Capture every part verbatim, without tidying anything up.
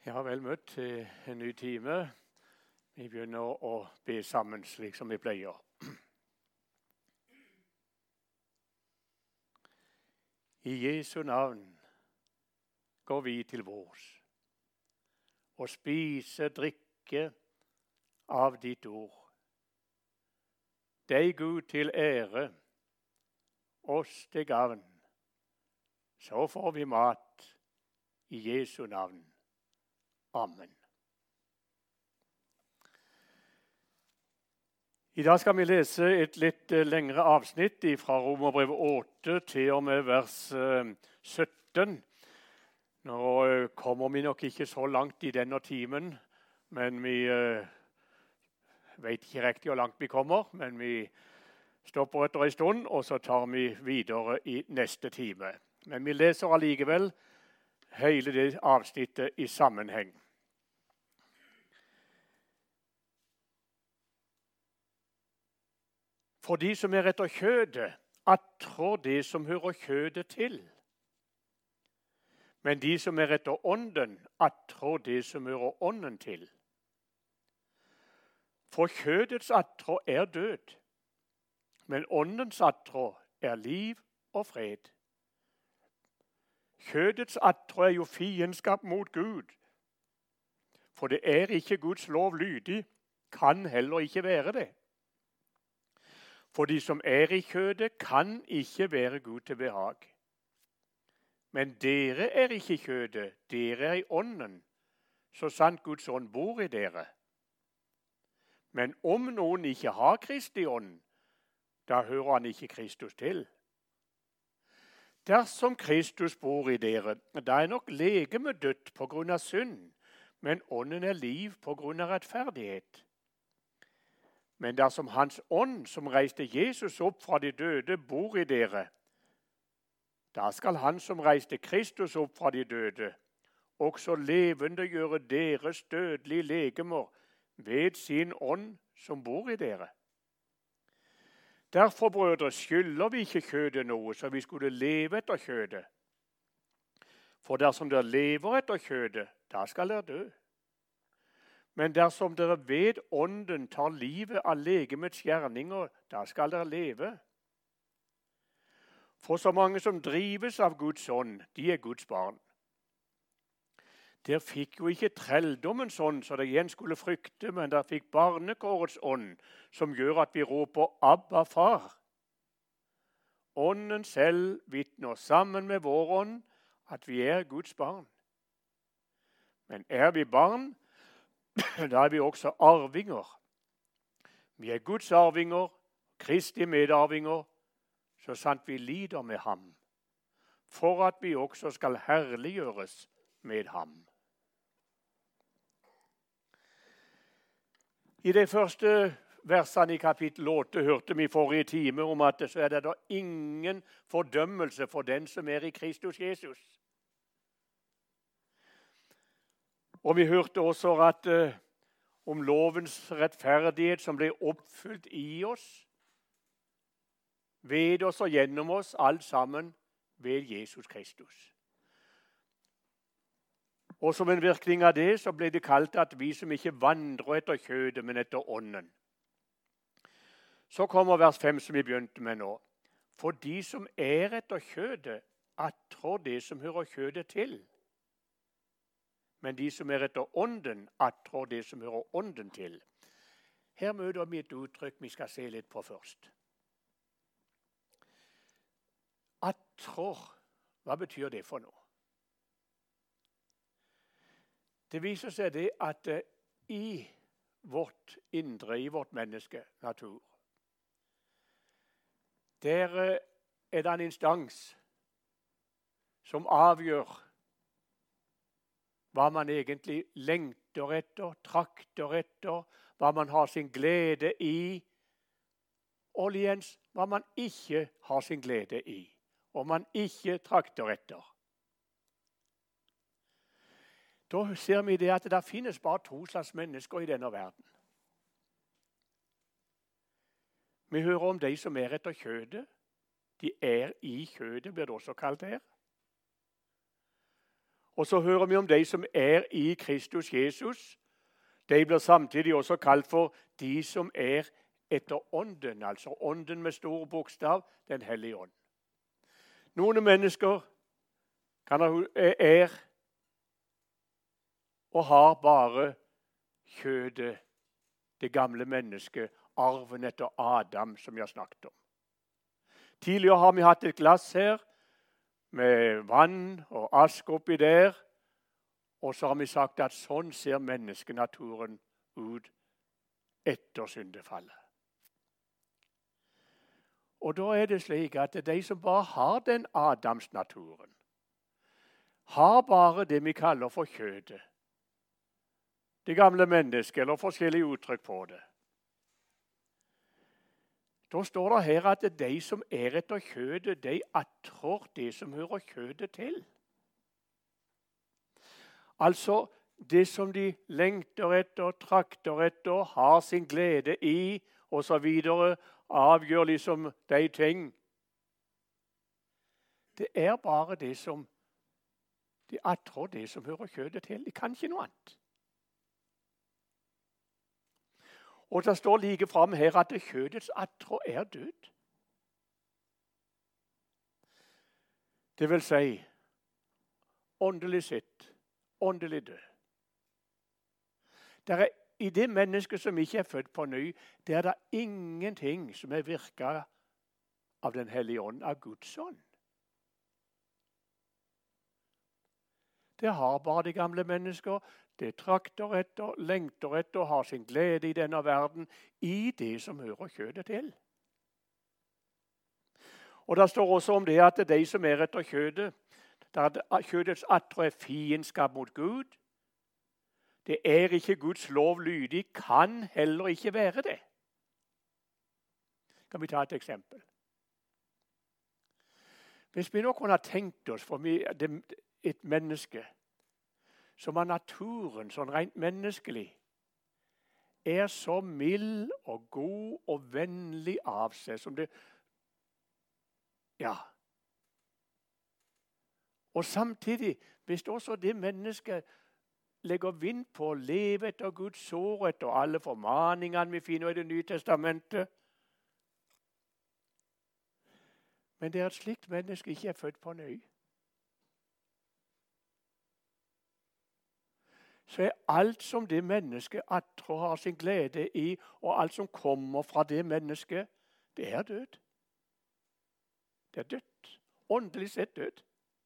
Ja, vel møtt til en ny time. Vi begynner å be sammen slik som vi pleier. I Jesu navn går vi til vårs og spise, drikke av ditt ord. Deg Gud til ære, oss til gavn. Så får vi mat i Jesu navn. Amen. I dag skal vi lese et litt lengre avsnitt fra Romerbrevet åtte til og med vers sytten. Nå kommer vi nok ikke så langt i denne timen, men vi vet ikke riktig hvor langt vi kommer. Men vi stopper etter en stund, og så tar vi videre i neste time. Men vi leser allikevel hele det avsnittet i sammenheng. For de som er etter kjødet, attrår det som hører kjødet til. Men de som er etter ånden, attrår det som hører ånden til. For kjødets attrå er død, men åndens attrå er liv og fred. Kjødets attrå er jo fiendskap mot Gud, for det er ikke Guds lov lydig, kan heller ikke være det. For de som er i kjødet, kan ikke være Gud til behag. Men dere er ikke i kjødet, dere er i ånden, så sant Guds ånd bor i dere. Men om noen ikke har Kristi ånd, da hører han ikke Kristus til. Dersom Kristus bor i dere, da er nok legemet dødt på grunn av synd, men ånden er liv på grunn av rettferdighet. Men dersom hans ånd, som reiste Jesus opp fra de døde, bor i dere, da skal han som reiste Kristus opp fra de døde, også levende gjøre deres dødelige legemer ved sin ånd som bor i dere. Derfor, brødre, skylder vi ikke kjødet noe, så vi skulle leve etter kjødet. For dersom dere lever etter kjødet, da skal dere dø. Men dersom dere ved ånden tar livet av legemets gjerninger, da skal dere leve. For så mange som drives av Guds ånd, de er Guds barn. Dere fikk jo ikke trelldommens ånd, så dere igjen skulle frykte, men dere fikk barnekårets ånd, som gjør at vi roper Abba, far. Ånden selv vitner sammen med vår ånd at vi er Guds barn. Men er vi barn, da er vi også arvinger. Vi er Guds arvinger, Kristi medarvinger, så sant vi lider med ham, for at vi også skal herliggjøres med ham. I de første versene i kapittel åtte hørte vi forrige time om at så er det da ingen fordømmelse for den som er i Kristus Jesus. Og vi hørte også at uh, om lovens rettferdighet som ble oppfylt i oss, ved oss og gjennom oss, alt sammen ved Jesus Kristus. Og som en virkning av det så ble det kalt at vi som ikke vandrer etter kjødet, men etter ånden. Så kommer vers fem som vi begynte med nå. For de som er etter kjødet, attrår det som hører kjødet til. Men de som er etter ånden, attrår det som hører ånden til. Her møter vi et uttrykk vi skal se litt på først. Attrår, hva betyr det for noe? Det viser seg det at i vårt indre, i vårt menneske, natur, der er det en instans som avgjør hva man egentlig lengter etter, trakter etter, hva man har sin glede i, og igjen hva man ikke har sin glede i, og man ikke trakter etter. Da ser vi det at det finnes bare to slags mennesker i denne verden. Vi hører om de som er etter kjødet. De er i kjødet, blir det også kalt her. Og så hører vi om de som er i Kristus Jesus. De blir samtidig også kalt for de som er etter ånden, altså ånden med stor bokstav, den hellige ånd. Noen mennesker kan ha, er og har bare kjødet, det gamle mennesket, arven etter Adam, som vi har snakket om. Tidligere har vi hatt et glass her med vann og ask oppi der, og så har vi sagt at sånn ser menneskenaturen ut etter syndefallet. Og da er det slik at de som bare har den Adams-naturen, har bare det vi kaller for kjødet. Det gamle mennesket, eller forskjellige uttrykk på det. Da står det her at de som er etter kjødet, de attrår det som hører kjødet til. Altså det som de lengter etter, trakter etter, har sin glede i, og så videre, avgjør liksom de ting. Det er bare det som de attrår det som hører kjødet til. De kan ikke noe annet. Og det står like frem her at kjødets attrå er død. Det vil si, åndelig sett, åndelig død. Der er, I det mennesket som ikke er født på ny, der er det ingenting som er virket av den hellige ånd, av Guds ånd. Det har bare de gamle mennesker. Det trakter etter, lengter etter og har sin glede i denne verden, i det som hører kjødet til. Og det står også om det at det er de som er etter kjødet, der kjødets attrå er fiendskap mot Gud. Det er ikke Guds lov lydig, kan heller ikke være det. Kan vi ta et eksempel? Hvis vi nå kunne ha tenkt oss for et menneske som av naturen, sånn rent menneskelig, er så mild og god og vennlig av seg som det, ja. Og samtidig, hvis også det mennesket legger vind på å leve etter Guds ord, etter alle formaningene vi finner i Det nye testamentet, men det er et slikt menneske ikke er født på ny, så er alt som det mennesket attrå har sin glede i, og alt som kommer fra det mennesket, det er død. Det er dødt. Åndelig sett død.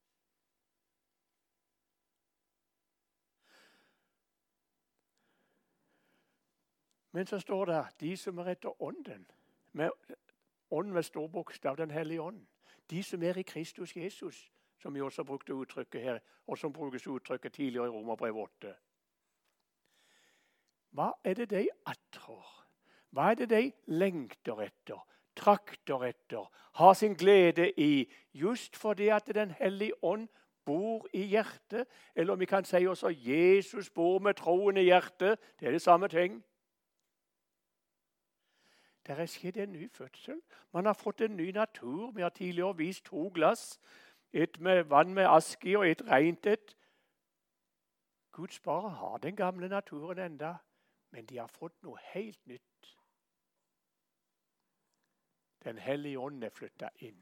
Men så står det de som er etter ånden, med ånd med stor bokstav, den hellige ånd. De som er i Kristus Jesus, som vi også brukte uttrykket her, og som brukes uttrykket tidligere i Romerbrev åtte. Hva er det de attrår? Hva er det de lengter etter, trakter etter, har sin glede i, just fordi at den hellige ånd bor i hjertet, eller om vi kan si også Jesus bor med troen i hjertet, det er det samme ting. Det er skjedd en ny fødsel. Man har fått en ny natur. Vi har tidligere vist to glass, et med vann med ask i og et rent et. Guds barn har den gamle naturen enda, men de har fått noe helt nytt. Den hellige ånd er flyttet inn.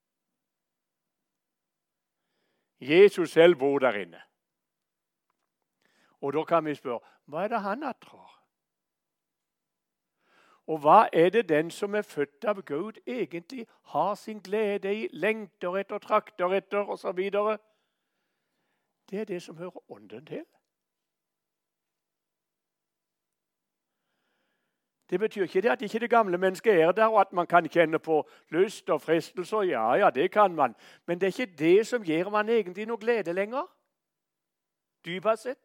Jesus selv bor der inne. Og da kan vi spørre, hva er det han attrår? Og hva er det den som er født av Gud egentlig har sin glede i, lengter etter, trakter etter og så videre? Det er det som hører ånden til. Det betyr ikke det at ikke det gamle mennesket er der, og at man kan kjenne på lyst og fristelser. Ja, ja, det kan man. Men det er ikke det som gir man egentlig noe glede lenger. Dypest sett.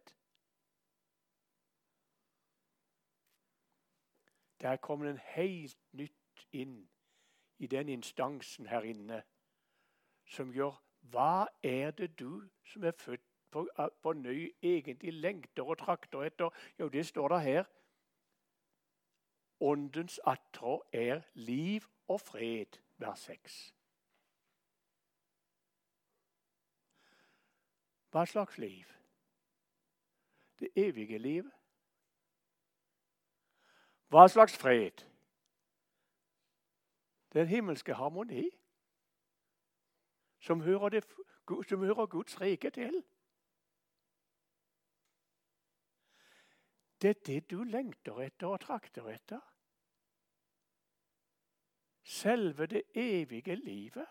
Der kommer en helt nytt inn i den instansen her inne, som gjør, hva er det du som er født på, på ny egentlig lengter og trakter etter? Jo, det står der her. Åndens attrå er liv og fred, vers seks. Hva slags liv? Det evige livet. Hva slags fred? Den himmelske harmoni som hører, det, som hører Guds rike til. Det er det du lengter etter og trakter etter. Selve det evige livet.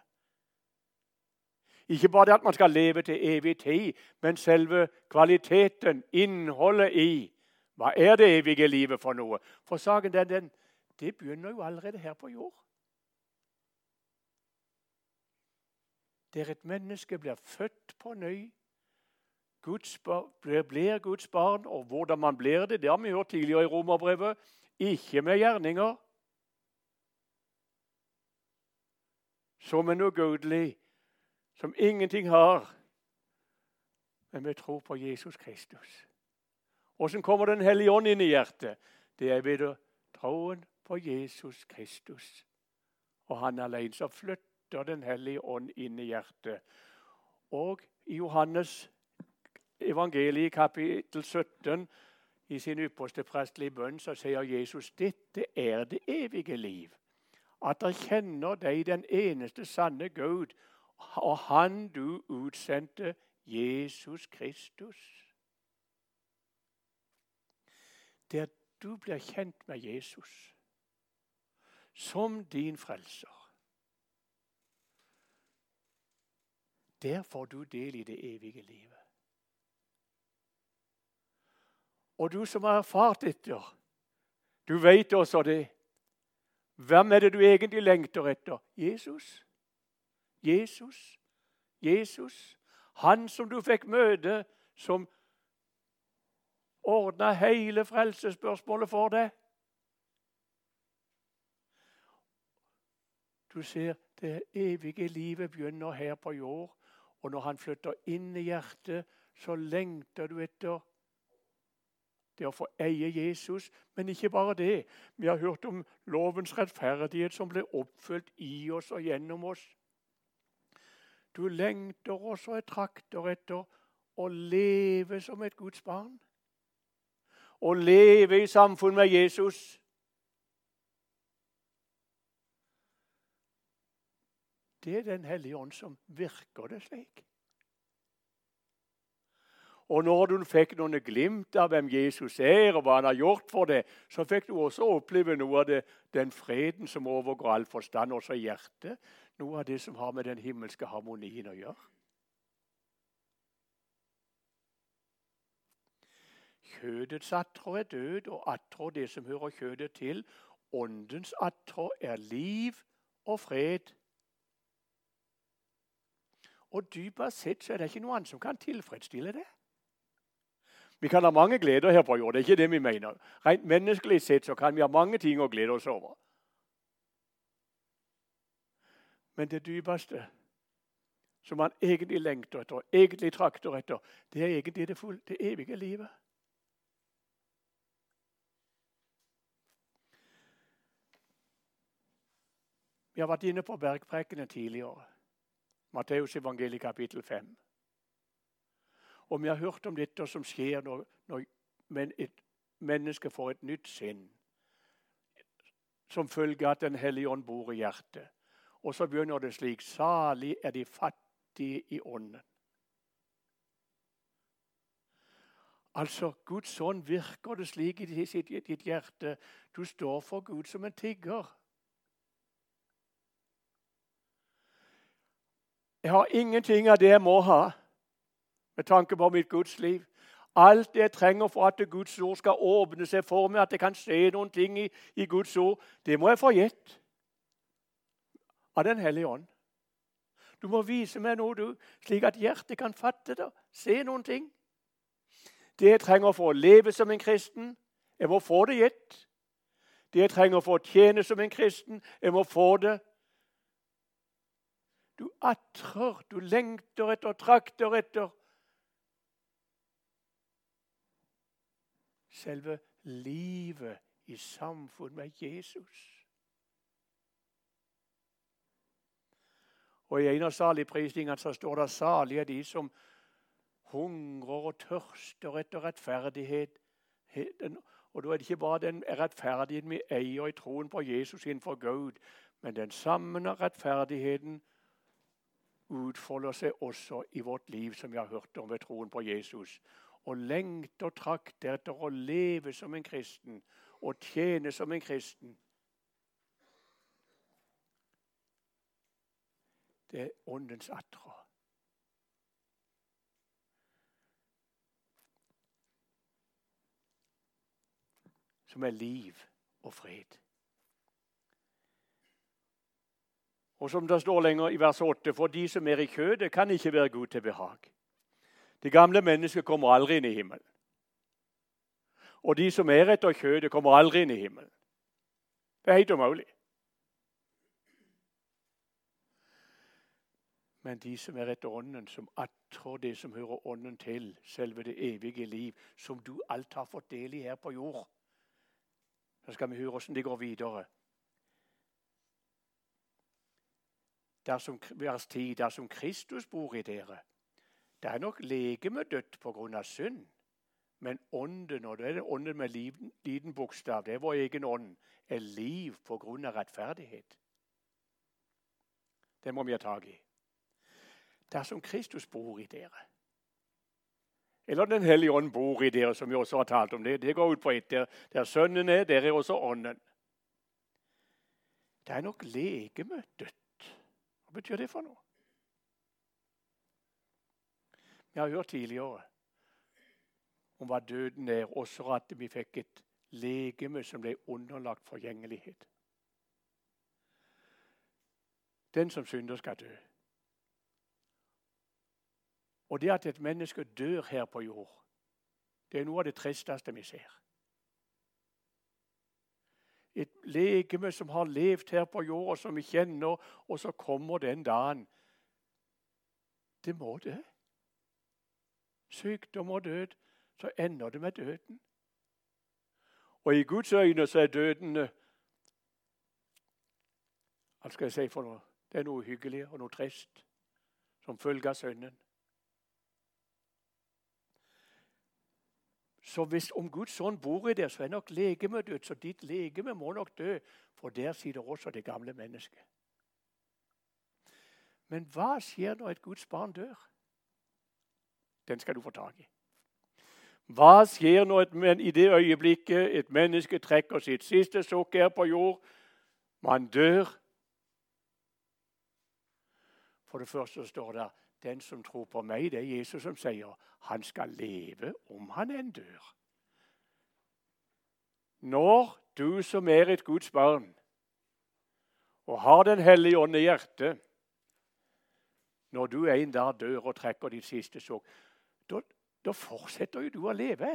Ikke bare det at man skal leve til evig tid, men selve kvaliteten, innholdet i. Hva er det evige livet for noe? For saken den, den, det begynner jo allerede her på jord. Der et menneske blir født på ny, Guds bar, blir, blir Guds barn, og hvordan man blir det, det har vi hørt tidligere i Romerbrevet, ikke med gjerninger, som en ugudelig, som ingenting har, men vi tror på Jesus Kristus. Hvordan kommer Den hellige ånd inn i hjertet? Det er ved troen på Jesus Kristus. Og han alene så flytter Den hellige ånd inn i hjertet. Og i Johannes evangeliet kapittel sytten, i sin ypperste prestelige bønn, så sier Jesus, dette er det evige liv. At dere kjenner deg, den eneste sanne Gud, og han du utsendte, Jesus Kristus. Der du blir kjent med Jesus som din frelser. Der får du del i det evige livet. Og du som har erfart dette, du vet også det. Hvem er det du egentlig lengter etter? Jesus. Jesus. Jesus. Han som du fikk møte, som ordnet hele frelsesspørsmålet for deg. Du ser, det evige livet begynner her på jord, og når han flytter inn i hjertet, så lengter du etter det å få eie Jesus, men ikke bare det. Vi har hørt om lovens rettferdighet som ble oppfylt i oss og gjennom oss. Du lengter også og trakter etter å leve som et Guds barn. Å leve i samfunn med Jesus. Det er Den hellige ånd som virker det slik. Og når du fikk noen glimt av hvem Jesus er, og hva han har gjort for deg, så fikk du også oppleve noe av det, den freden som overgår all forstand, også i hjertet. Noe av det som har med den himmelske harmonien å gjøre. Kjødets attrå er død, og attrå det som hører kjødet til. Åndens attrå er liv og fred. Og dypest sett så er det ikke noe annet som kan tilfredsstille det. Vi kan ha mange gleder her på jord, det er ikke det vi mener. Rent menneskelig sett så kan vi ha mange ting å glede oss over. Men det dypeste som man egentlig lengter etter, egentlig trakter etter, det er egentlig det, full, det evige livet. Vi har vært inne på bergprekene tidligere. Matteus evangeliet kapittel fem. Og vi har hørt om dette som skjer når, når et menneske får et nytt sinn, som følge av at Den hellige ånd bor i hjertet. Og så begynner det slik, salig er de fattige i ånden. Altså, Guds ånd virker det slik i ditt hjerte. Du står for Gud som en tigger. Jeg har ingenting av det jeg må ha, med tanke på mitt Guds liv. Alt det jeg trenger for at Guds ord skal åpne seg for meg, at jeg kan se noen ting i, i Guds ord, det må jeg få gitt av Den hellige ånd. Du må vise meg noe, du, slik at hjertet kan fatte det, se noen ting. Det jeg trenger for å leve som en kristen, jeg må få det gitt. Det jeg trenger for å tjene som en kristen, jeg må få det. Du atrer, du lengter etter, trakter etter. Selve livet i samfunn med Jesus. Og i en av saligprisningene så står det salige de som hungrer og tørster etter rettferdighet. Og da er det ikke bare den rettferdigheten vi eier i troen på Jesus innenfor Gud, men den samme rettferdigheten utfolder seg også i vårt liv, som vi har hørt om ved troen på Jesus. Og lengter og trakter etter å leve som en kristen og tjene som en kristen. Det er åndens atra. Som er liv og fred. Og som det står lenger i vers åtte, for de som er i kjødet, kan ikke være Gud til behag. Det gamle mennesket kommer aldri inn i himmelen. Og de som er etter kjødet, kommer aldri inn i himmelen. Det er helt umulig. Men de som er etter ånden, som attrår det som hører ånden til, selve det evige liv, som du alt har fått del i her på jord. Så skal vi høre hvordan det går videre. Dersom, vers ti, dersom Kristus bor i dere, det er nok legeme dødt på grunn av synd, men ånden, og det er det ånden med liten, liten bokstav, det er vår egen ånd, er liv på grunn av rettferdighet. Det må vi ha tag i. Dersom Kristus bor i dere, eller Den hellige ånd bor i dere, som vi også har talt om det, det går ut på ett, der, der sønnen er, der er også ånden. Det er nok legeme dødt. Hva betyr det for noe? Vi har hørt tidligere om hva døden er, også at vi fikk et legeme som ble underlagt forgjengelighet. Den som synder skal dø. Og det at et menneske dør her på jord, det er noe av det tristeste vi ser. Et legeme som har levd her på jord, og som vi kjenner, og så kommer den dagen. Det må dø. Sykdom og død, så ender det med døden. Og i Guds øyne så er døden, hva skal jeg si for noe? Det er noe hyggelig og noe trist, som følge av synden. Så hvis om Guds sønn bor i der, så er nok legeme død, så ditt legeme må nok dø, for der sitter også det gamle mennesket. Men hva skjer når et Guds barn dør? Den skal du få tag i. Hva skjer når et, i det øyeblikket et menneske trekker sitt siste sukk her på jord? Man dør. For det første står det, den som tror på meg, det er Jesus som sier, han skal leve om han enn dør. Når du som er et Guds barn, og har den hellige ånd i hjertet, når du en dag dør og trekker ditt siste sukk, da, da fortsetter jo du å leve.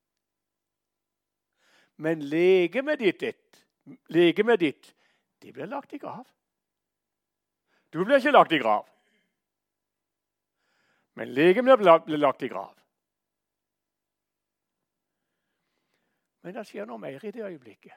Men legemet ditt, legemet ditt, det blir lagt i grav. Du blir ikke lagt i grav. Men legemet blir lagt i grav. Men det skjer noe mer i det øyeblikket.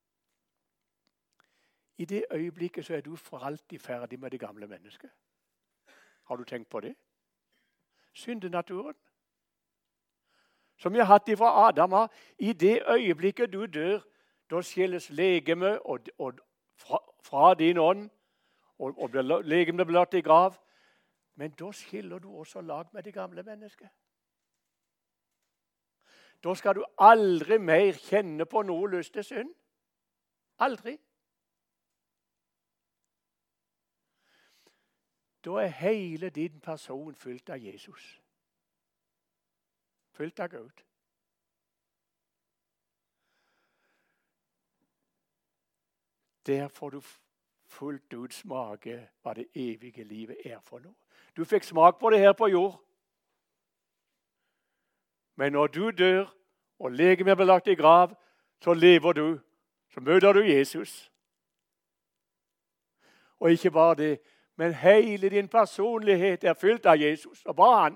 I det øyeblikket så er du for alltid ferdig med det gamle mennesket. Har du tenkt på det? Syndenaturen. Som vi har hatt ifra Adam av. I det øyeblikket du dør, da skilles legeme og, og fra, fra din ånd, og, og legemet blir lagt i grav. Men da skiller du også lag med det gamle mennesket. Da skal du aldri mer kjenne på noe lyst til synd. Aldri. Da er hele din person fylt av Jesus. Fylt av Gud. Der får du fullt ut smake hva det evige livet er for noe. Du fikk smak på det her på jord. Men når du dør, og legemet blir lagt i grav, så lever du. Så møter du Jesus. Og ikke bare det, men hele din personlighet er fylt av Jesus, og bare han.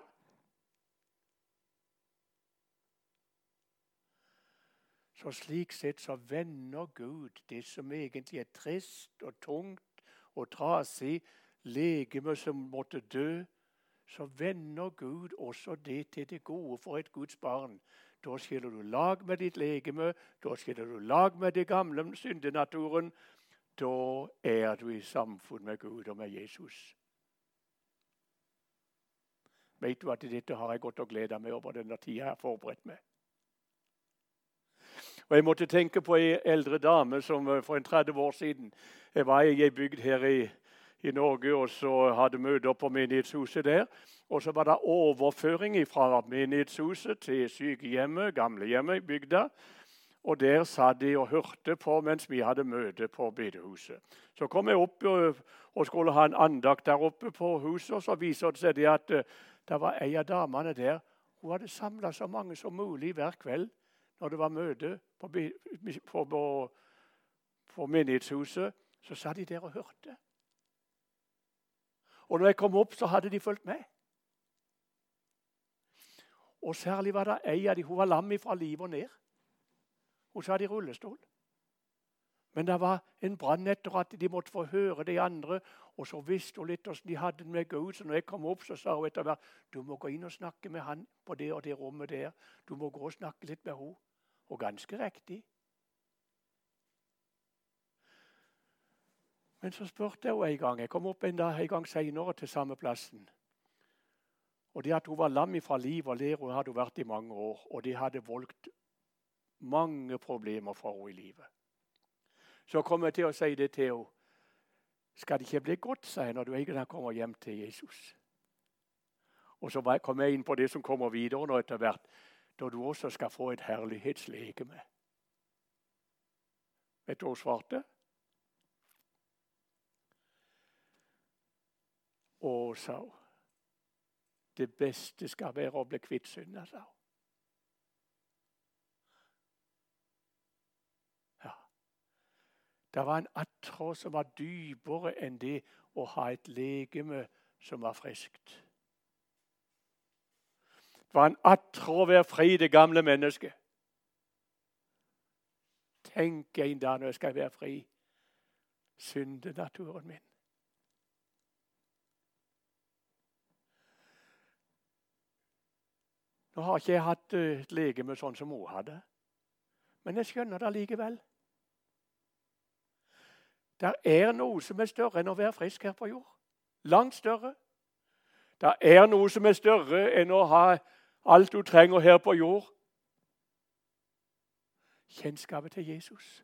Så slik sett så vender Gud det som egentlig er trist og tungt og trasig, legeme som måtte dø, så vender Gud også det til det gode for et Guds barn. Da skiller du lag med ditt legeme, da skiller du lag med det gamle syndenaturen. Da er du i samfunn med Gud og med Jesus. Vet du at dette har jeg gått og gledet meg over denne tiden jeg har forberedt meg. Og jeg måtte tenke på en eldre dame som for en tretti år siden jeg var i en bygd her i, i Norge, og så hadde møter på menighetshuset der. Og så var det overføring fra menighetshuset til sykehjemmet, gamlehjemmet i bygda. Og der satt de og hørte på mens vi hadde møte på bedehuset. Så kom jeg opp og skulle ha en andakt der oppe på huset, og så viser det seg det at det var en av damene der. Hun hadde samlet så mange som mulig hver kveld når det var møte på, på, på, på menighetshuset. Så satt de der og hørte. Og når jeg kom opp, så hadde de fulgt med. Og særlig var det en av de, hun var lam fra liv og ned. Hun satt i rullestol. Men det var en brann etter at de måtte få høre de andre, og så visste hun litt hvordan de hadde det med Gud. Så når jeg kom opp, så sa hun etter hvert, du må gå inn og snakke med han på det og det rommet der. Du må gå og snakke litt med henne. Og ganske riktig. Men så spurte jeg henne en gang. Jeg kom opp en, dag, en gang senere til samme plassen. Og det at hun var lam fra liv og ler, hun hadde vært i mange år. Og det hadde voldt mange problemer for henne i livet. Så kom jeg til å si det til henne. Skal det ikke bli godt, sa jeg, når du en gang kommer hjem til Jesus? Og så kom jeg inn på det som kommer videre nå etter hvert. Da du også skal få et herlighetslegeme. Vet du hva hun svarte? Og sa hun, det beste skal være å bli kvitt synden, sa hun. Ja. Det var en attrå som var dypere enn det å ha et legeme som var friskt. Det var en attrå å være fri, det gamle mennesket. Tenk en dag når jeg skal være fri. Syndenaturen min. Nå har ikke jeg hatt et legeme sånn som hun hadde. Men jeg skjønner det likevel. Det er noe som er større enn å være frisk her på jord. Langt større. Det er noe som er større enn å ha alt du trenger her på jord. Kjennskapet til Jesus.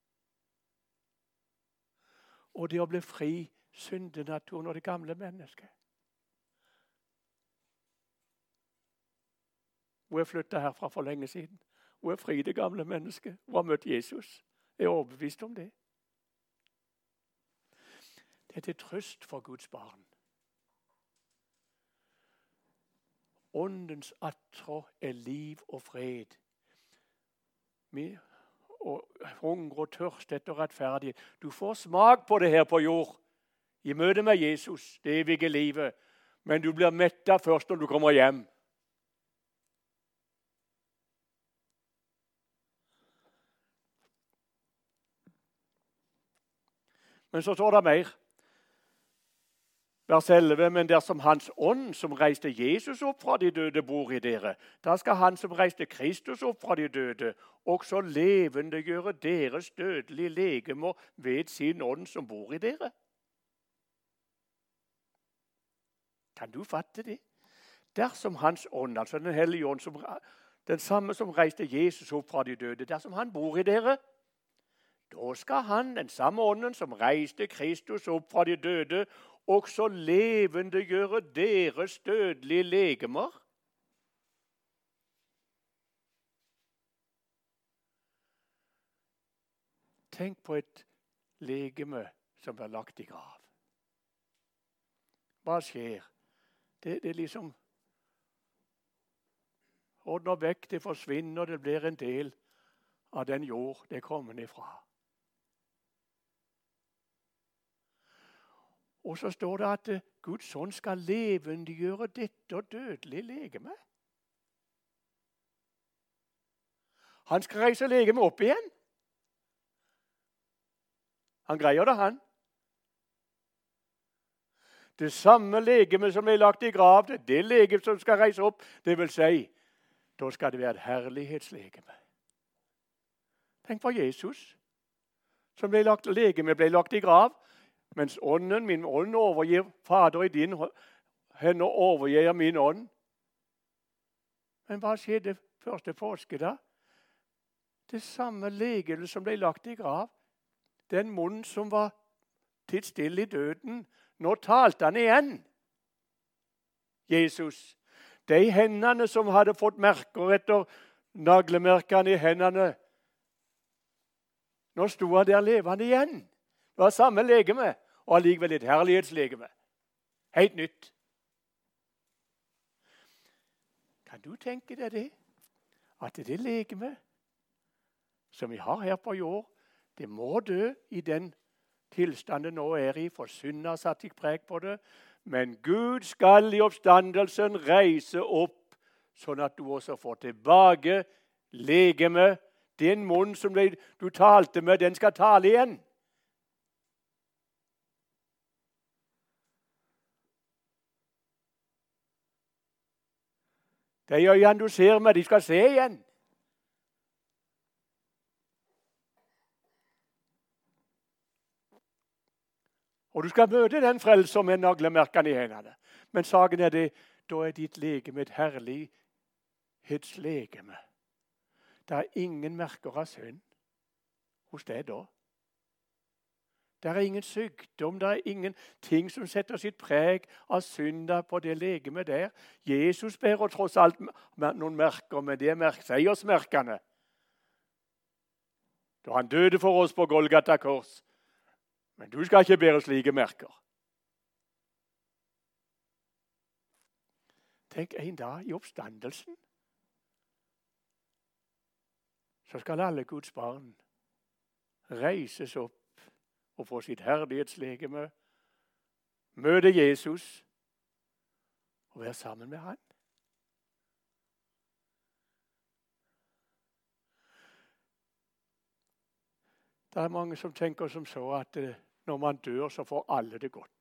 Og det å bli fri syndenaturen og det gamle mennesket. Hun er flyttet herfra for lenge siden. Hun er fri, det gamle mennesket. Hun har møtt Jesus. Jeg er overbevist om det. Det er til trøst for Guds barn. Åndens attrå er liv og fred. Vi hungrer og tørst etter rettferdighet. Du får smak på det her på jord. I møte med Jesus, det evige livet. Men du blir mettet først når du kommer hjem. Men så står det mer. Vers elleve, men dersom hans ånd som reiste Jesus opp fra de døde bor i dere, da skal han som reiste Kristus opp fra de døde, også levendegjøre deres dødelige legemer ved sin ånd som bor i dere. Kan du fatte det? Dersom hans ånd, altså den hellige ånd, som, den samme som reiste Jesus opp fra de døde, dersom han bor i dere, da skal han, den samme ånden som reiste Kristus opp fra de døde, også levendegjøre deres dødelige legemer. Tenk på et legeme som er lagt i grav. Hva skjer? Det, det liksom ordner vekk, det forsvinner, det blir en del av den jord det kommer ifra. Og så står det at Guds ånd skal levendegjøre dette dødelige legeme. Han skal reise legeme opp igjen. Han greier det, han. Det samme legeme som ble lagt i grav, det, det legeme som skal reise opp, det vil si, da skal det være et herlighetslegeme. Tenk på Jesus, som ble lagt, legeme ble lagt i grav, mens ånden, min ånd overgir Fader i din henne og overgir min ånd. Men hva skjedde første påske da? Det samme legeme som ble lagt i grav, den munn som var titt stille i døden, nå talte han igjen. Jesus, de hendene som hadde fått merker etter naglemerkene i hendene, nå sto han der levende igjen. Det var samme legeme, og allikevel et herlighetslegeme. Helt nytt. Kan du tenke deg det? At det legeme som vi har her på jord, det må dø i den tilstanden nå er i, for synd har satt seg preg på det. Men Gud skal i oppstandelsen reise opp, sånn at du også får tilbake legeme. Den munn som du talte med, den skal tale igjen. De øynene du ser med, de skal se igjen. Og du skal møte den frelser med naglemerkene i hendene. Men saken er det, da er ditt legeme et herlighetslegeme. Det er ingen merker av synd hos deg da. Det er ingen sykdom, det er ingen ting som setter sitt preg av synda på det legemet der. Jesus bærer tross alt noen merker, men det er merk, seiersmerkene. Da han døde for oss på Golgata kors. Men du skal ikke bære slike merker. Tenk en dag i oppstandelsen. Så skal alle Guds barn reises opp og få sitt herlighetslegeme, møte Jesus og være sammen med han. Det er mange som tenker som så at når man dør, så får alle det godt.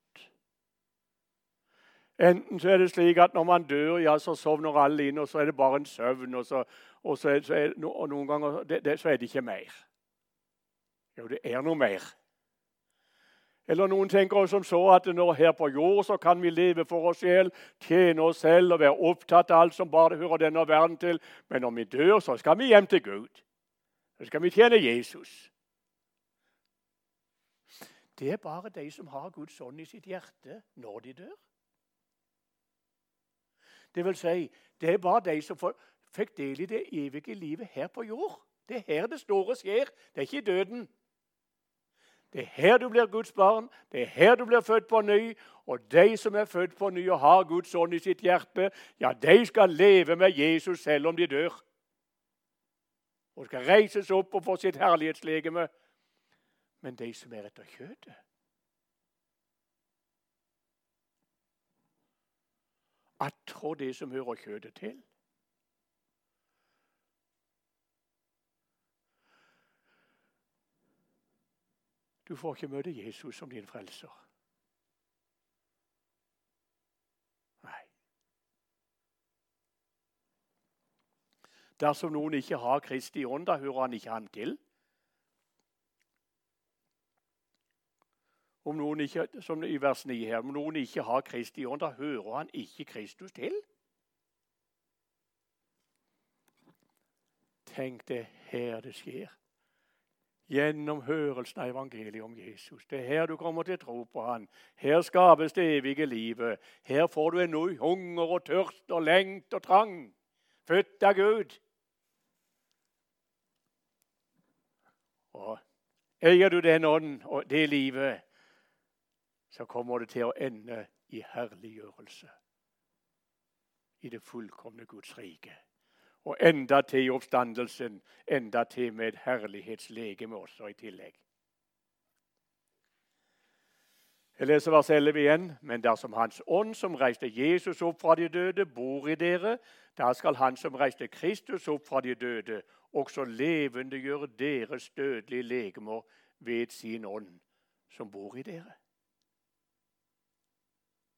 Enten så er det slik at når man dør, ja, så sovner alle inn, og så er det bare en søvn, og, så, og, så er, så er, og noen ganger det, det, så er det ikke mer. Jo, det er noe mer. Eller noen tenker som så at når her på jord så kan vi leve for oss selv, tjene oss selv og være opptatt av alt som bare hører denne verden til. Men når vi dør, så skal vi hjem til Gud. Så skal vi tjene Jesus. Det er bare de som har Guds ånd i sitt hjerte når de dør. Det vil si, det er bare de som fikk del i det evige livet her på jord. Det er her det står og skjer. Det er ikke i døden. Det er her du blir Guds barn. Det er her du blir født på ny. Og de som er født på ny og har Guds ånd i sitt hjerte, ja, de skal leve med Jesus selv om de dør. Og skal reises opp og få sitt herlighetslegeme. Men de som er etter kjødet, attrå det som hører kjødet til. Du får ikke møte Jesus som din frelser. Nei. Dersom noen ikke har Kristi ånd, da hører han ikke han til. Om noen ikke, som i vers ni her, om noen ikke har Kristi ånd, da hører han ikke Kristus til. Tenk det her det skjer. Gjennom hørelsen av evangeliet om Jesus. Det er her du kommer til å tro på han. Her skapes det evige livet. Her får du en ny hunger og tørst og lengt og trang. Født av Gud. Og eier du den ånd og det livet, så kommer det til å ende i herliggjørelse. I det fullkomne Guds rike. Og enda til i oppstandelsen, enda til med et herlighetslegeme også i tillegg. Jeg leser vers elleve igjen. Men dersom hans ånd som reiste Jesus opp fra de døde bor i dere, da skal han som reiste Kristus opp fra de døde også levendegjøre deres dødelige legemer ved sin ånd som bor i dere.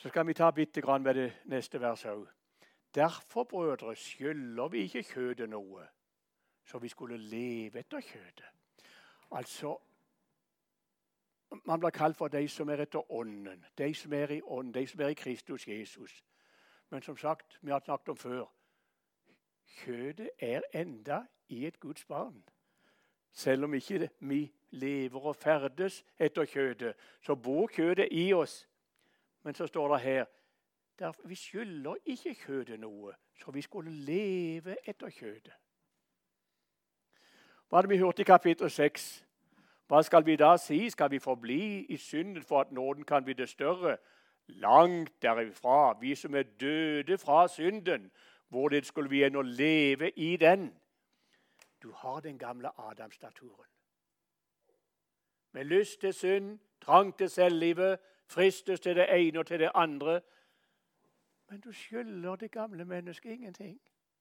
Så skal vi ta bitte grann med det neste verset òg. Derfor, brødre, skylder vi ikke kjødet noe, så vi skulle leve etter kjødet. Altså, man blir kalt for de som er etter ånden, de som er i ånd, de som er i Kristus Jesus. Men som sagt, vi har snakket om før, kjødet er enda i et Guds barn. Selv om ikke vi lever og ferdes etter kjødet, så bor kjødet i oss. Men så står det her, derfor, vi skylder ikke kjødet noe, så vi skulle leve etter kjødet. Hva hadde vi hørt i kapittel seks? Hva skal vi da si? Skal vi forbli i synden for at nåden kan bli det større? Langt derifra, vi som er døde fra synden, hvor det skulle vi enn å leve i den. Du har den gamle Adams-naturen. Med lyst til synd, trang til selvlivet, fristes til det ene og til det andre. Men du skylder det gamle mennesket ingenting.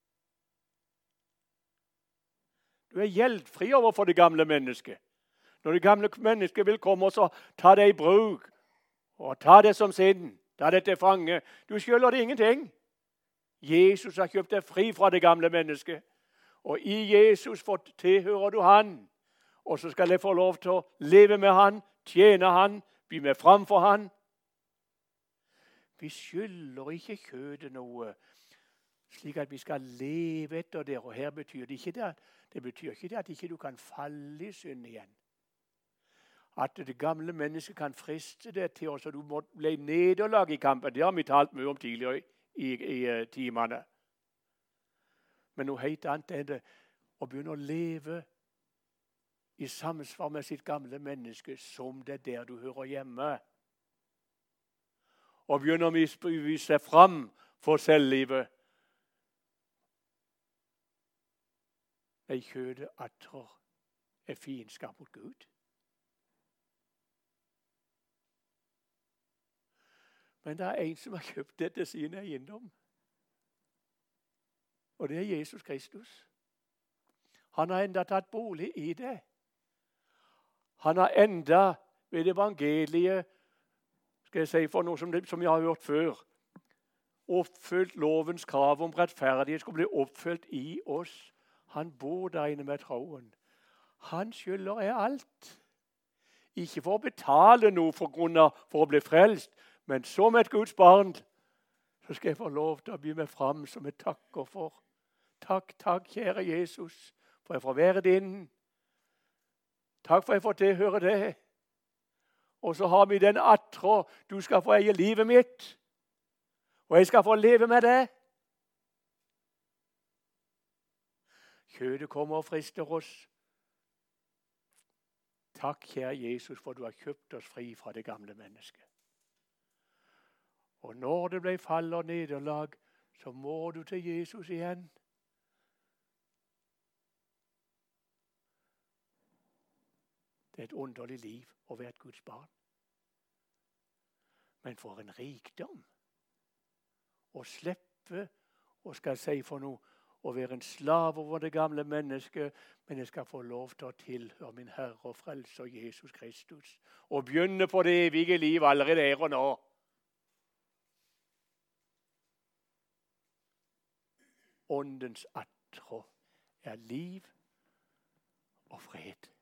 Du er gjeldfri overfor det gamle mennesket. Når det gamle mennesket vil komme, så ta det i bruk. Og ta det som sin. Ta det til fange. Du skylder det ingenting. Jesus har kjøpt deg fri fra det gamle mennesket. Og i Jesus tilhører du han. Og så skal jeg få lov til å leve med han, tjene han, bli med framfor han. Vi skylder ikke kjødet noe, slik at vi skal leve etter det. Og her betyr det ikke det. Det betyr ikke det at ikke du kan falle i synd igjen. At det gamle mennesket kan friste deg til oss, og du må bli nederlag i kampen. Det har vi talt mye om tidligere i, i, i timene. Men noe helt annet enn det å begynne å leve i samsvar med sitt gamle menneske, som det er der du hører hjemme. Og begynner å vise seg fram for selvlivet. Nei, kjødet atter er fiendskap mot Gud. Men det er en som har kjøpt det til sin eiendom. Og det er Jesus Kristus. Han har enda tatt bolig i det. Han har enda ved evangeliet, skal jeg si for noe som, det, som jeg har hørt før, oppfylt lovens krav om rettferdighet skulle bli oppfylt i oss. Han bor der inne med troen. Han skylder er alt. Ikke for å betale noe for, grunn av, for å bli frelst, men som et Guds barn, så skal jeg få lov til å bli med fram som jeg takker for. Takk, takk, kjære Jesus, for jeg får være din. Takk for jeg får tilhøre det. Og så har vi den atre, du skal få eie livet mitt, og jeg skal få leve med det. Kjødet kommer og frister oss. Takk, kjære Jesus, for du har kjøpt oss fri fra det gamle mennesket. Og når det ble fall og nederlag, så må du til Jesus igjen. Det er et underlig liv å være et Guds barn. Men for en rikdom å slippe, og skal jeg si for noe, å være en slave over det gamle mennesket, men jeg skal få lov til å tilhøre min Herre og Frelser Jesus Kristus, og begynne på det evige liv allerede her og nå. Åndens atre er liv og fred.